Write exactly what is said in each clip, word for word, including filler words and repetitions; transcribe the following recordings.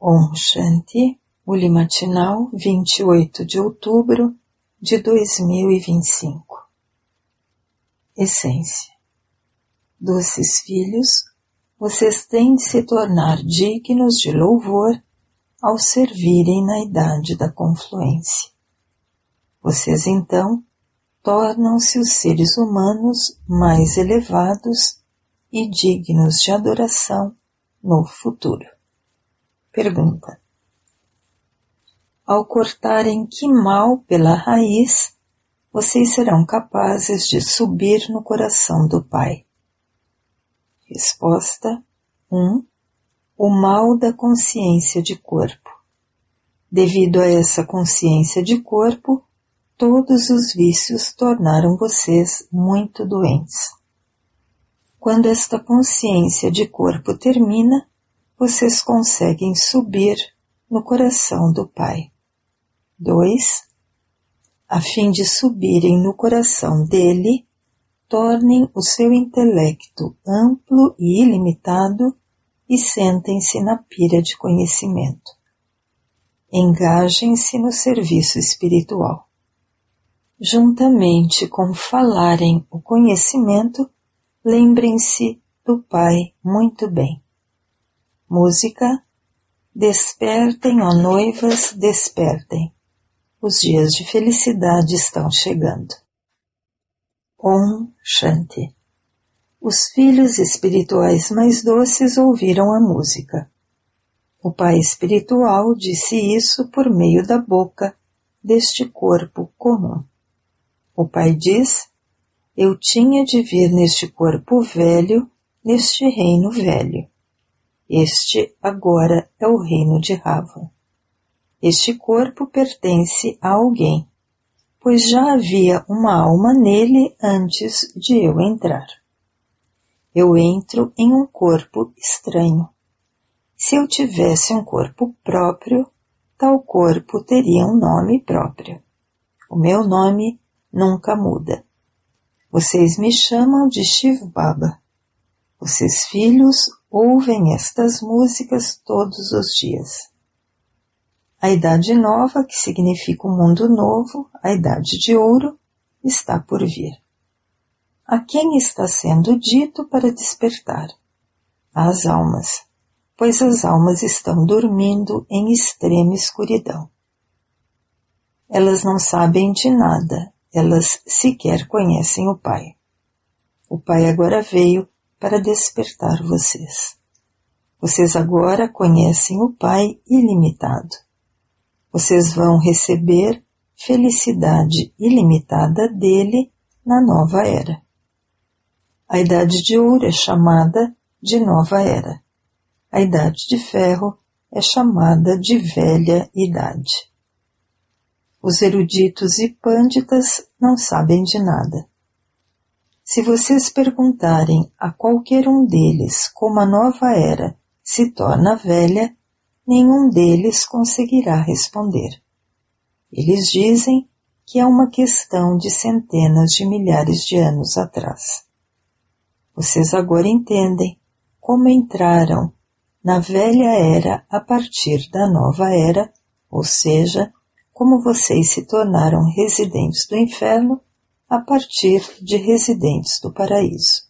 Om Shanti, Uli Matinal, vinte e oito de outubro de dois mil e vinte e cinco. Essência. Doces filhos, vocês têm de se tornar dignos de louvor ao servirem na idade da confluência. Vocês então tornam-se os seres humanos mais elevados e dignos de adoração no futuro. Pergunta: ao cortarem que mal pela raiz, vocês serão capazes de subir no coração do Pai? Resposta um. O mal da consciência de corpo. Devido a essa consciência de corpo, todos os vícios tornaram vocês muito doentes. Quando esta consciência de corpo termina, vocês conseguem subir no coração do Pai. dois. A fim de subirem no coração dele, tornem o seu intelecto amplo e ilimitado e sentem-se na pira de conhecimento. Engajem-se no serviço espiritual. Juntamente com falarem o conhecimento, lembrem-se do Pai muito bem. Música: despertem, ó noivas, despertem. Os dias de felicidade estão chegando. Om Shanti. Os filhos espirituais mais doces ouviram a música. O Pai espiritual disse isso por meio da boca deste corpo comum. O Pai diz: eu tinha de vir neste corpo velho, neste reino velho. Este agora é o reino de Rava. Este corpo pertence a alguém, pois já havia uma alma nele antes de eu entrar. Eu entro em um corpo estranho. Se eu tivesse um corpo próprio, tal corpo teria um nome próprio. O meu nome nunca muda. Vocês me chamam de Shiv Baba. Vocês, filhos, ouvem estas músicas todos os dias. A idade nova, que significa um mundo novo, a idade de ouro, está por vir. A quem está sendo dito para despertar? Às almas, pois as almas estão dormindo em extrema escuridão. Elas não sabem de nada, elas sequer conhecem o Pai. O Pai agora veio para despertar vocês. Vocês agora conhecem o Pai ilimitado. Vocês vão receber felicidade ilimitada dele na nova era. A idade de ouro é chamada de nova era. A idade de ferro é chamada de velha idade. Os eruditos e pânditas não sabem de nada. Se vocês perguntarem a qualquer um deles como a nova era se torna velha, nenhum deles conseguirá responder. Eles dizem que é uma questão de centenas de milhares de anos atrás. Vocês agora entendem como entraram na velha era a partir da nova era, ou seja, como vocês se tornaram residentes do inferno a partir de residentes do paraíso.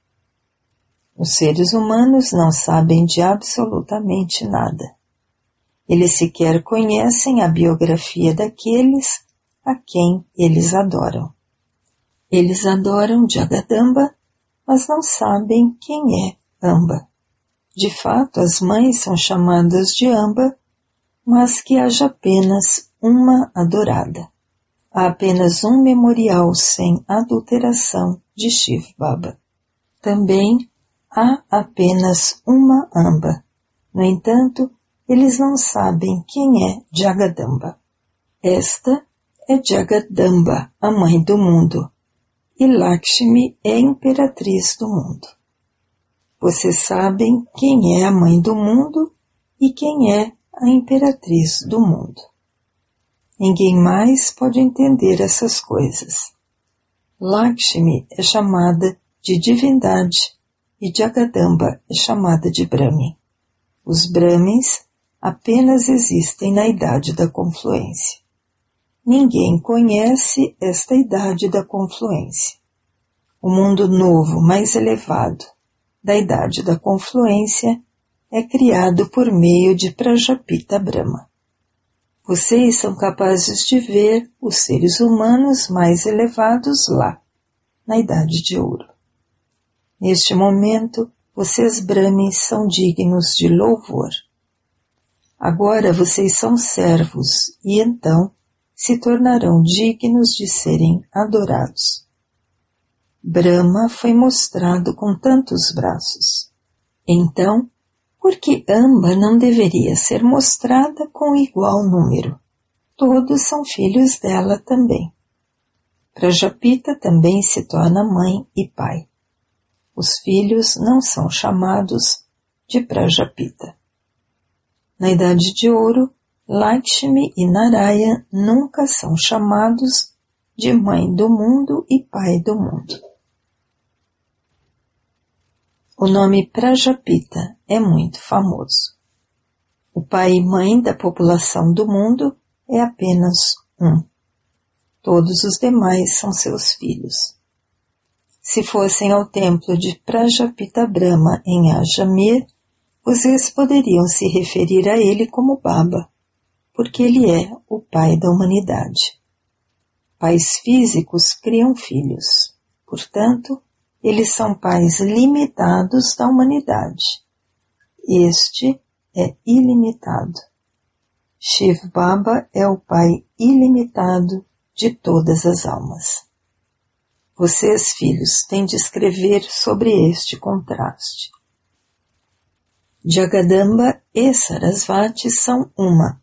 Os seres humanos não sabem de absolutamente nada. Eles sequer conhecem a biografia daqueles a quem eles adoram. Eles adoram Jagadamba, mas não sabem quem é Amba. De fato, as mães são chamadas de Amba, mas que haja apenas uma adorada. Há apenas um memorial sem adulteração de Shiv Baba. Também há apenas uma Amba. No entanto, eles não sabem quem é Jagadamba. Esta é Jagadamba, a mãe do mundo, e Lakshmi é a imperatriz do mundo. Vocês sabem quem é a mãe do mundo e quem é a imperatriz do mundo. Ninguém mais pode entender essas coisas. Lakshmi é chamada de divindade e Jagadamba é chamada de Brahmin. Os Brahmins apenas existem na idade da confluência. Ninguém conhece esta idade da confluência. O mundo novo mais elevado da idade da confluência é criado por meio de Prajapita Brahma. Vocês são capazes de ver os seres humanos mais elevados lá, na Idade de Ouro. Neste momento, vocês Brahmins são dignos de louvor. Agora vocês são servos e então se tornarão dignos de serem adorados. Brahma foi mostrado com tantos braços. Então, por que Amba não deveria ser mostrada com igual número? Todos são filhos dela também. Prajapita também se torna mãe e pai. Os filhos não são chamados de Prajapita. Na Idade de Ouro, Lakshmi e Narayana nunca são chamados de mãe do mundo e pai do mundo. O nome Prajapita é muito famoso. O pai e mãe da população do mundo é apenas um. Todos os demais são seus filhos. Se fossem ao templo de Prajapita Brahma em Ajamir, vocês poderiam se referir a ele como Baba, porque ele é o pai da humanidade. Pais físicos criam filhos. Portanto, eles são pais limitados da humanidade. Este é ilimitado. Shiv Baba é o pai ilimitado de todas as almas. Vocês, filhos, têm de escrever sobre este contraste. Jagadamba e Sarasvati são uma.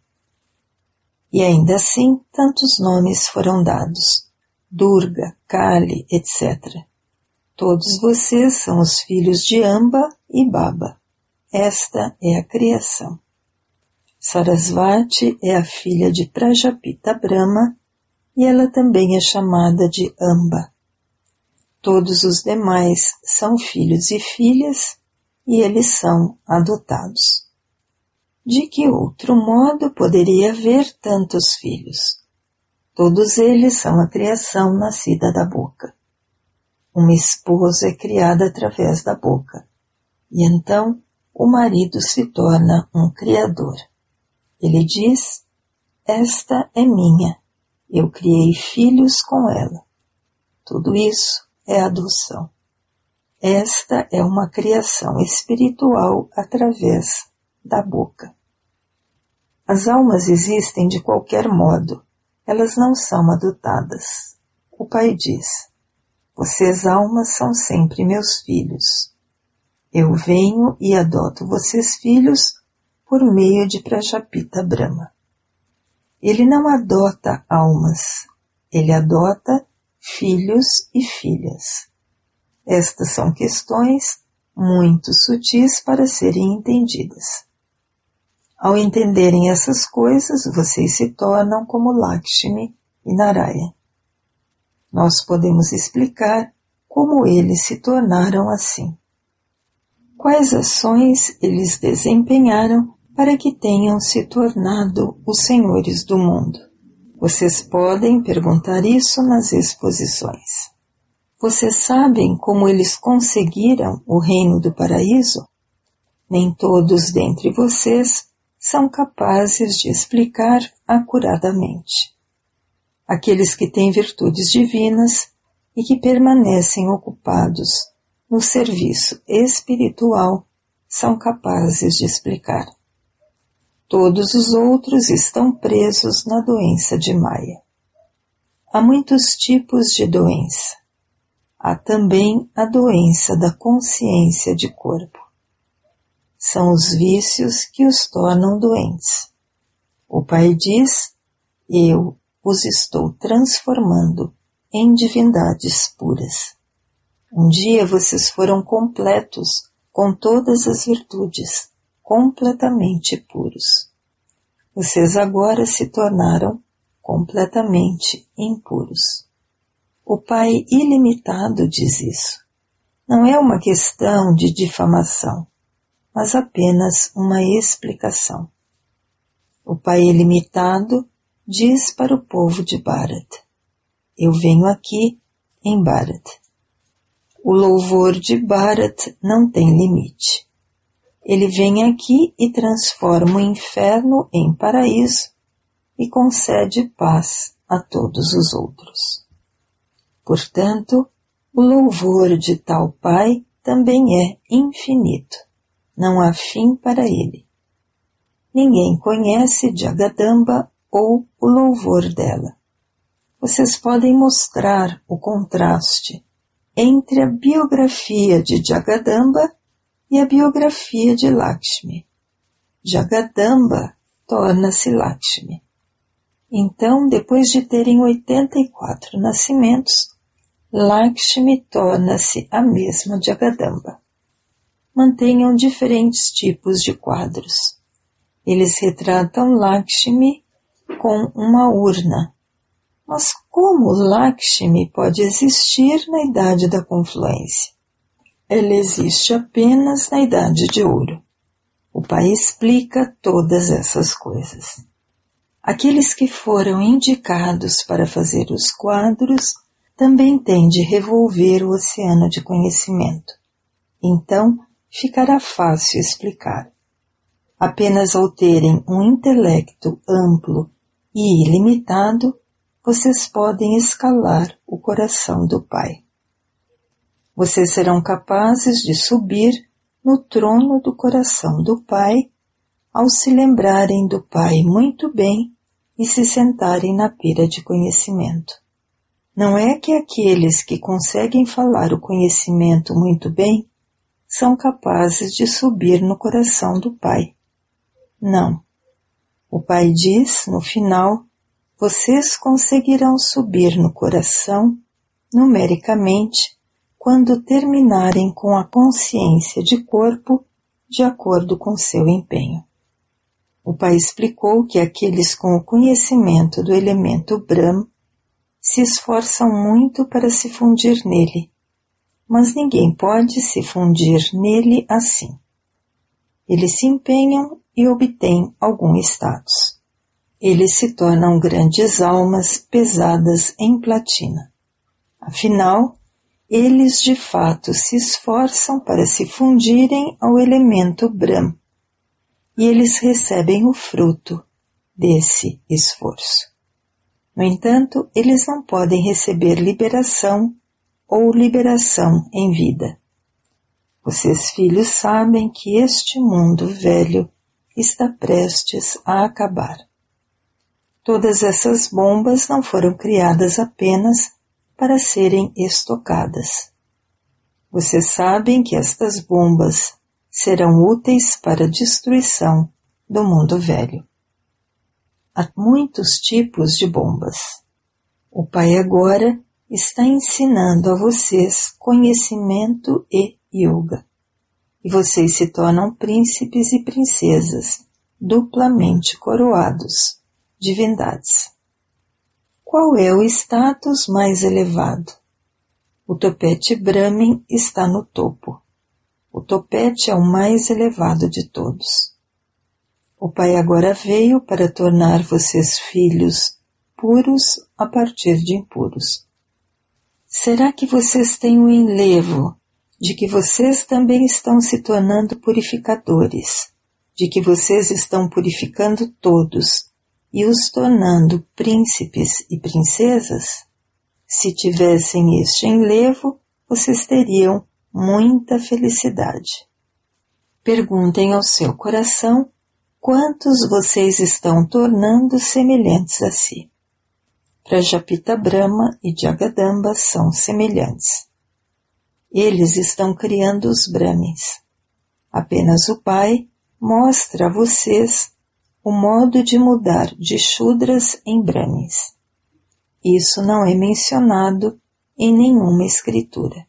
E ainda assim, tantos nomes foram dados. Durga, Kali, etcétera. Todos vocês são os filhos de Amba e Baba. Esta é a criação. Sarasvati é a filha de Prajapita Brahma e ela também é chamada de Amba. Todos os demais são filhos e filhas e eles são adotados. De que outro modo poderia haver tantos filhos? Todos eles são a criação nascida da boca. Uma esposa é criada através da boca, e então o marido se torna um criador. Ele diz, esta é minha, eu criei filhos com ela. Tudo isso é adoção. Esta é uma criação espiritual através da boca. As almas existem de qualquer modo, elas não são adotadas. O pai diz, vocês almas são sempre meus filhos. Eu venho e adoto vocês filhos por meio de Prajapita Brahma. Ele não adota almas, ele adota filhos e filhas. Estas são questões muito sutis para serem entendidas. Ao entenderem essas coisas, vocês se tornam como Lakshmi e Narayana. Nós podemos explicar como eles se tornaram assim. Quais ações eles desempenharam para que tenham se tornado os senhores do mundo? Vocês podem perguntar isso nas exposições. Vocês sabem como eles conseguiram o reino do paraíso? Nem todos dentre vocês são capazes de explicar acuradamente. Aqueles que têm virtudes divinas e que permanecem ocupados no serviço espiritual são capazes de explicar. Todos os outros estão presos na doença de Maya. Há muitos tipos de doença. Há também a doença da consciência de corpo. São os vícios que os tornam doentes. O pai diz, eu os estou transformando em divindades puras. Um dia vocês foram completos com todas as virtudes, completamente puros. Vocês agora se tornaram completamente impuros. O Pai ilimitado diz isso. Não é uma questão de difamação, mas apenas uma explicação. O Pai ilimitado diz para o povo de Bharat: eu venho aqui em Bharat. O louvor de Bharat não tem limite. Ele vem aqui e transforma o inferno em paraíso e concede paz a todos os outros. Portanto, o louvor de tal Pai também é infinito. Não há fim para ele. Ninguém conhece Jagadamba ou o louvor dela. Vocês podem mostrar o contraste entre a biografia de Jagadamba e a biografia de Lakshmi. Jagadamba torna-se Lakshmi. Então, depois de terem oitenta e quatro nascimentos, Lakshmi torna-se a mesma Jagadamba. Mantenham diferentes tipos de quadros. Eles retratam Lakshmi com uma urna. Mas como Lakshmi pode existir na Idade da Confluência? Ela existe apenas na Idade de Ouro. O Pai explica todas essas coisas. Aqueles que foram indicados para fazer os quadros também têm de revolver o oceano de conhecimento. Então, ficará fácil explicar. Apenas ao terem um intelecto amplo e ilimitado, vocês podem escalar o coração do Pai. Vocês serão capazes de subir no trono do coração do Pai ao se lembrarem do Pai muito bem e se sentarem na pira de conhecimento. Não é que aqueles que conseguem falar o conhecimento muito bem são capazes de subir no coração do Pai. Não. O Pai diz, no final, vocês conseguirão subir no coração, numericamente, quando terminarem com a consciência de corpo de acordo com seu empenho. O Pai explicou que aqueles com o conhecimento do elemento Brahm se esforçam muito para se fundir nele, mas ninguém pode se fundir nele assim. Eles se empenham e obtêm algum status. Eles se tornam grandes almas pesadas em platina. Afinal, eles de fato se esforçam para se fundirem ao elemento Brahm, e eles recebem o fruto desse esforço. No entanto, eles não podem receber liberação ou liberação em vida. Vocês, filhos, sabem que este mundo velho está prestes a acabar. Todas essas bombas não foram criadas apenas para serem estocadas. Vocês sabem que estas bombas serão úteis para a destruição do mundo velho. Há muitos tipos de bombas. O Pai agora está ensinando a vocês conhecimento e yoga. E vocês se tornam príncipes e princesas, duplamente coroados, divindades. Qual é o status mais elevado? O topete Brahmin está no topo. O topete é o mais elevado de todos. O Pai agora veio para tornar vocês filhos puros a partir de impuros. Será que vocês têm o enlevo de que vocês também estão se tornando purificadores, de que vocês estão purificando todos e os tornando príncipes e princesas? Se tivessem este enlevo, vocês teriam muita felicidade. Perguntem ao seu coração quantos vocês estão tornando semelhantes a si. Prajapita Brahma e Jagadamba são semelhantes. Eles estão criando os Brahmins. Apenas o Pai mostra a vocês o modo de mudar de Shudras em Brahmins. Isso não é mencionado em nenhuma escritura.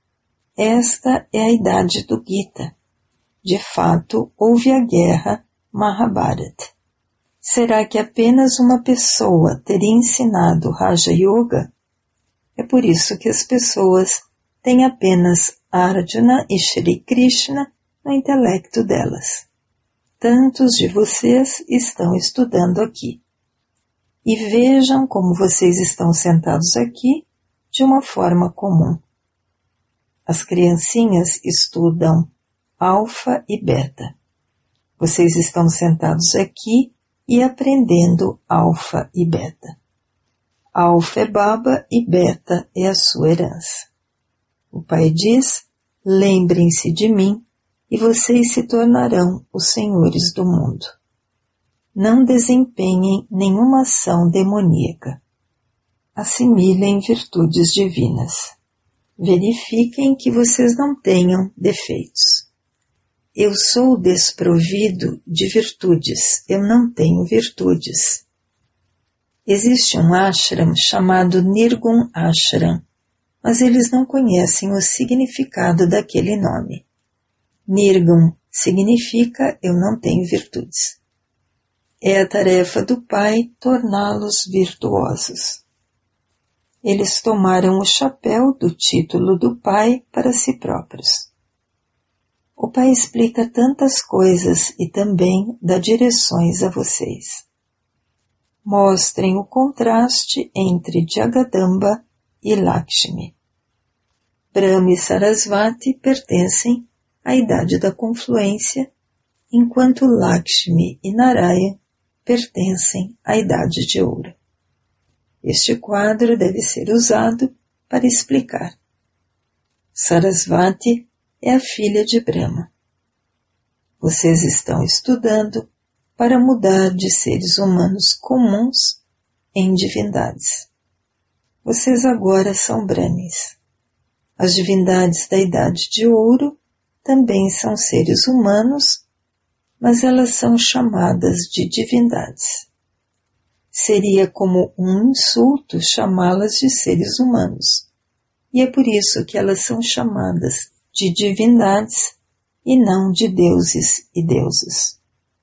Esta é a idade do Gita. De fato, houve a guerra Mahabharata. Será que apenas uma pessoa teria ensinado Raja Yoga? É por isso que as pessoas têm apenas Arjuna e Shri Krishna no intelecto delas. tantos de vocês estão estudando aqui. E vejam como vocês estão sentados aqui de uma forma comum. As criancinhas estudam alfa e beta. Vocês estão sentados aqui e aprendendo alfa e beta. Alfa é baba e beta é a sua herança. O pai diz, lembrem-se de mim e vocês se tornarão os senhores do mundo. Não desempenhem nenhuma ação demoníaca. Assimilem virtudes divinas. Verifiquem que vocês não tenham defeitos. Eu sou desprovido de virtudes, eu não tenho virtudes. Existe um ashram chamado Nirgun Ashram, mas eles não conhecem o significado daquele nome. Nirgun significa eu não tenho virtudes. É a tarefa do Pai torná-los virtuosos. Eles tomaram o chapéu do título do Pai para si próprios. O Pai explica tantas coisas e também dá direções a vocês. Mostrem o contraste entre Jagadamba e Lakshmi. Brahma e Sarasvati pertencem à idade da confluência, enquanto Lakshmi e Narayana pertencem à idade de ouro. Este quadro deve ser usado para explicar. Sarasvati é a filha de Brahma. Vocês estão estudando para mudar de seres humanos comuns em divindades. Vocês agora são Brahmins. As divindades da idade de ouro também são seres humanos, mas elas são chamadas de divindades. Seria como um insulto chamá-las de seres humanos, e é por isso que elas são chamadas de divindades e não de deuses e deusas.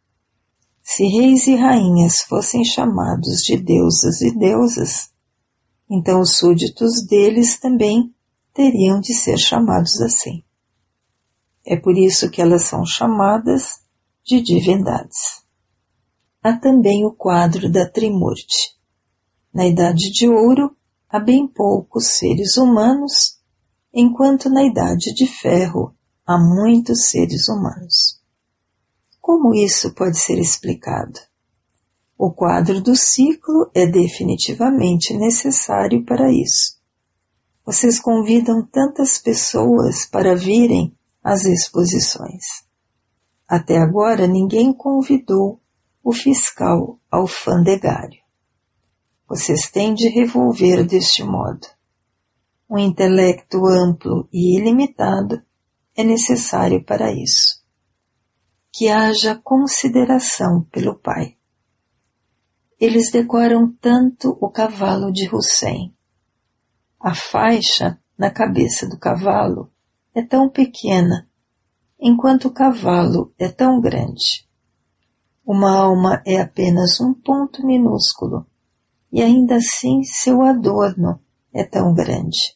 Se reis e rainhas fossem chamados de deusas e deusas, então os súditos deles também teriam de ser chamados assim. É por isso que elas são chamadas de divindades. Há também o quadro da Trimurti. Na Idade de Ouro, há bem poucos seres humanos, enquanto na Idade de Ferro há muitos seres humanos. Como isso pode ser explicado? O quadro do ciclo é definitivamente necessário para isso. Vocês convidam tantas pessoas para virem às exposições. Até agora ninguém convidou o fiscal alfandegário. Vocês têm de revolver deste modo. Um intelecto amplo e ilimitado é necessário para isso. Que haja consideração pelo Pai. Eles decoram tanto o cavalo de Hussein. A faixa na cabeça do cavalo é tão pequena, enquanto o cavalo é tão grande. Uma alma é apenas um ponto minúsculo, e ainda assim seu adorno é tão grande.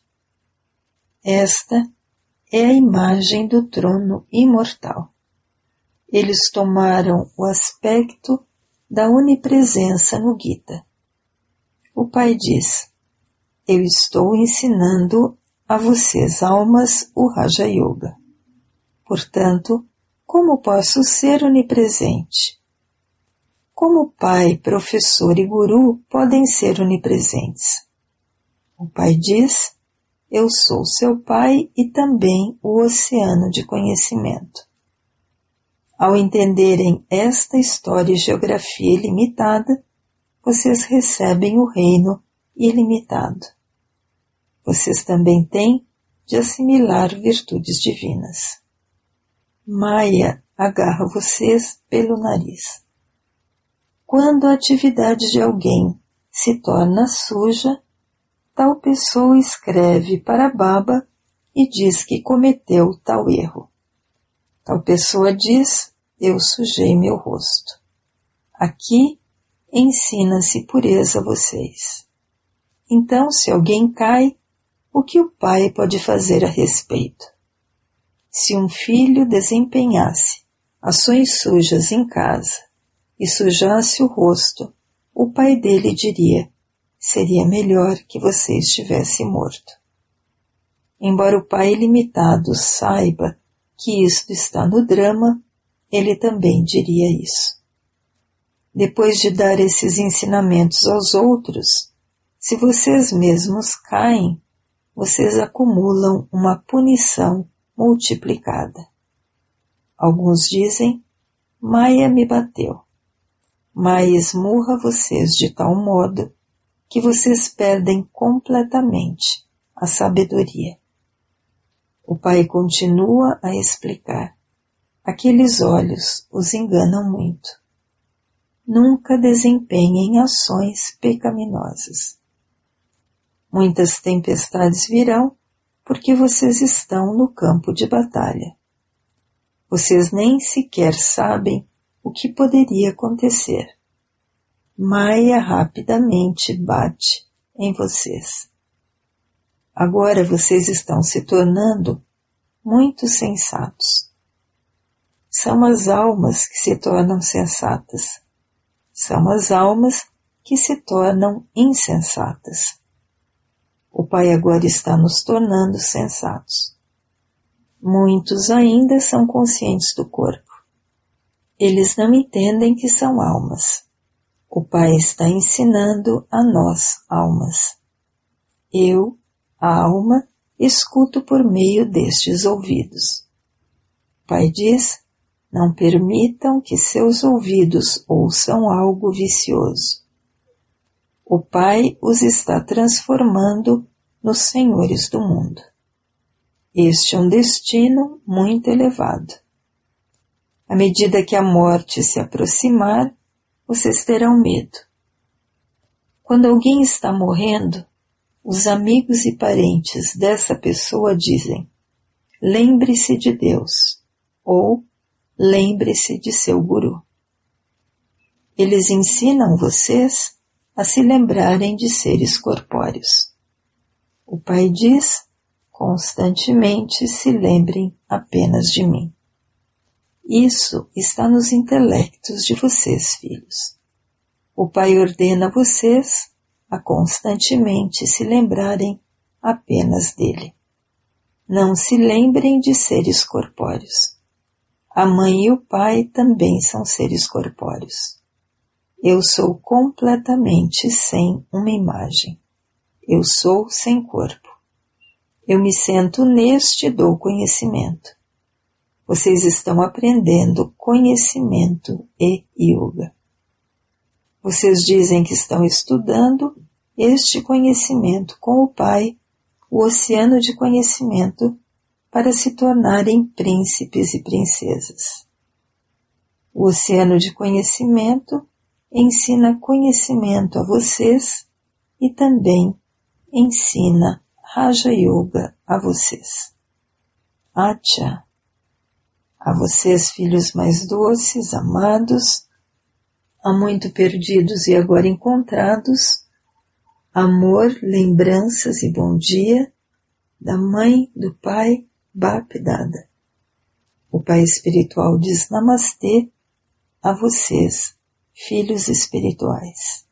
Esta é a imagem do trono imortal. Eles tomaram o aspecto da onipresença no Gita. O Pai diz, eu estou ensinando a vocês almas o Raja Yoga. Portanto, como posso ser onipresente? Como pai, professor e guru podem ser onipresentes? O Pai diz, eu sou seu pai e também o oceano de conhecimento. Ao entenderem esta história e geografia ilimitada, vocês recebem o reino ilimitado. Vocês também têm de assimilar virtudes divinas. Maya agarra vocês pelo nariz. Quando a atividade de alguém se torna suja, tal pessoa escreve para Baba e diz que cometeu tal erro. Tal pessoa diz, eu sujei meu rosto. Aqui ensina-se pureza a vocês. Então, se alguém cai, o que o pai pode fazer a respeito? Se um filho desempenhasse ações sujas em casa e sujasse o rosto, o pai dele diria: seria melhor que você estivesse morto. Embora o pai limitado saiba que isto está no drama, ele também diria isso. Depois de dar esses ensinamentos aos outros, se vocês mesmos caem, vocês acumulam uma punição multiplicada. Alguns dizem: Maia me bateu. Maia esmurra vocês de tal modo que vocês perdem completamente a sabedoria. O pai continua a explicar: aqueles olhos os enganam muito. Nunca desempenhem ações pecaminosas. Muitas tempestades virão porque vocês estão no campo de batalha. Vocês nem sequer sabem o que poderia acontecer. Maia rapidamente bate em vocês. Agora vocês estão se tornando muito sensatos. São as almas que se tornam sensatas. São as almas que se tornam insensatas. O Pai agora está nos tornando sensatos. Muitos ainda são conscientes do corpo. Eles não entendem que são almas. O Pai está ensinando a nós, almas. Eu, a alma, escuto por meio destes ouvidos. O Pai diz: não permitam que seus ouvidos ouçam algo vicioso. O Pai os está transformando nos senhores do mundo. Este é um destino muito elevado. À medida que a morte se aproximar, vocês terão medo. Quando alguém está morrendo, os amigos e parentes dessa pessoa dizem: lembre-se de Deus, ou lembre-se de seu guru. Eles ensinam vocês a se lembrarem de seres corpóreos. O Pai diz: constantemente se lembrem apenas de mim. Isso está nos intelectos de vocês, filhos. O Pai ordena a vocês a constantemente se lembrarem apenas dele. Não se lembrem de seres corpóreos. A mãe e o pai também são seres corpóreos. Eu sou completamente sem uma imagem. Eu sou sem corpo. Eu me sento neste e dou conhecimento. Vocês estão aprendendo conhecimento e yoga. Vocês dizem que estão estudando este conhecimento com o Pai, o oceano de conhecimento, para se tornarem príncipes e princesas. O oceano de conhecimento ensina conhecimento a vocês e também ensina Raja Yoga a vocês. Acha, a vocês, filhos mais doces, amados, há muito perdidos e agora encontrados, amor, lembranças e bom dia da mãe, do pai, Bapdada. O Pai Espiritual diz Namastê a vocês, filhos espirituais.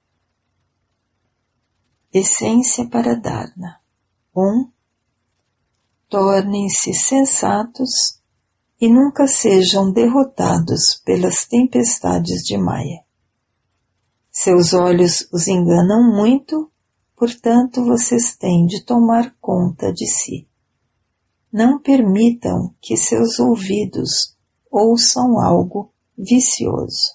Essência para Dharna. um. Tornem-se sensatos e nunca sejam derrotados pelas tempestades de Maya. Seus olhos os enganam muito, portanto vocês têm de tomar conta de si. Não permitam que seus ouvidos ouçam algo vicioso.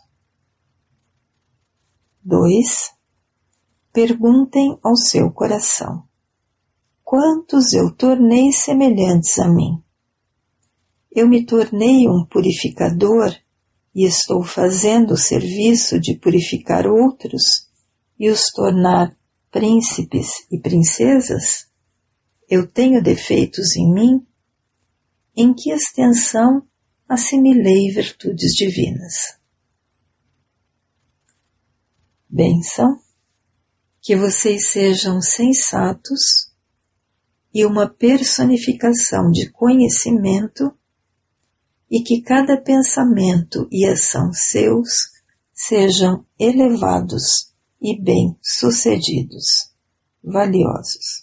dois. Perguntem ao seu coração: quantos eu tornei semelhantes a mim? Eu me tornei um purificador e estou fazendo o serviço de purificar outros e os tornar príncipes e princesas? Eu tenho defeitos em mim? Em que extensão assimilei virtudes divinas? Bênção, que vocês sejam sensatos e uma personificação de conhecimento e que cada pensamento e ação seus sejam elevados e bem-sucedidos, valiosos.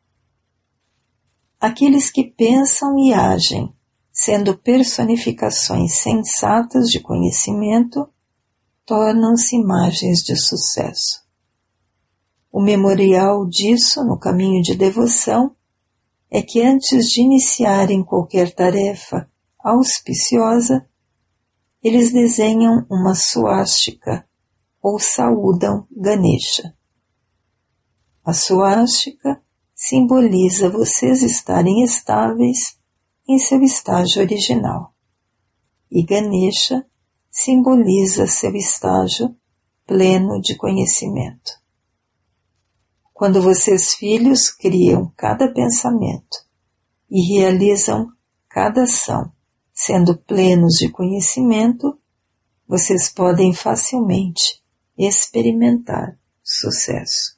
Aqueles que pensam e agem, sendo personificações sensatas de conhecimento, tornam-se imagens de sucesso. O memorial disso no caminho de devoção é que antes de iniciarem qualquer tarefa auspiciosa, eles desenham uma suástica ou saúdam Ganesha. A suástica simboliza vocês estarem estáveis em seu estágio original, e Ganesha simboliza seu estágio pleno de conhecimento. Quando vocês, filhos, criam cada pensamento e realizam cada ação, sendo plenos de conhecimento, vocês podem facilmente experimentar sucesso.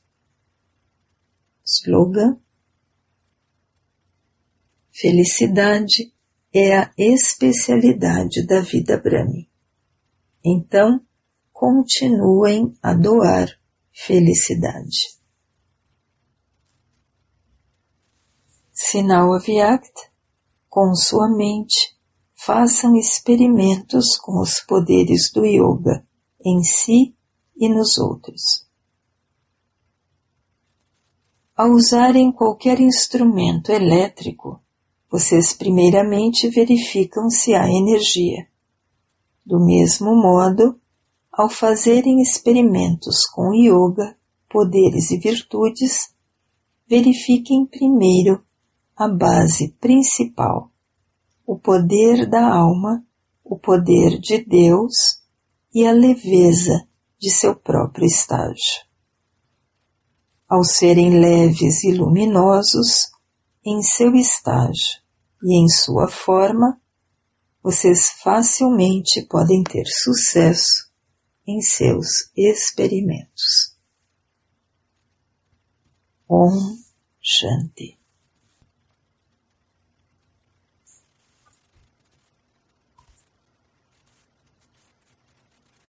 Slogan: felicidade é a especialidade da vida Brahmi. Então, continuem a doar felicidade. Sinal Avyakta: com sua mente, façam experimentos com os poderes do yoga em si e nos outros. Ao usarem qualquer instrumento elétrico, vocês primeiramente verificam se há energia. Do mesmo modo, ao fazerem experimentos com yoga, poderes e virtudes, verifiquem primeiro a base principal, o poder da alma, o poder de Deus e a leveza de seu próprio estágio. Ao serem leves e luminosos em seu estágio e em sua forma, vocês facilmente podem ter sucesso em seus experimentos. Om Shanti.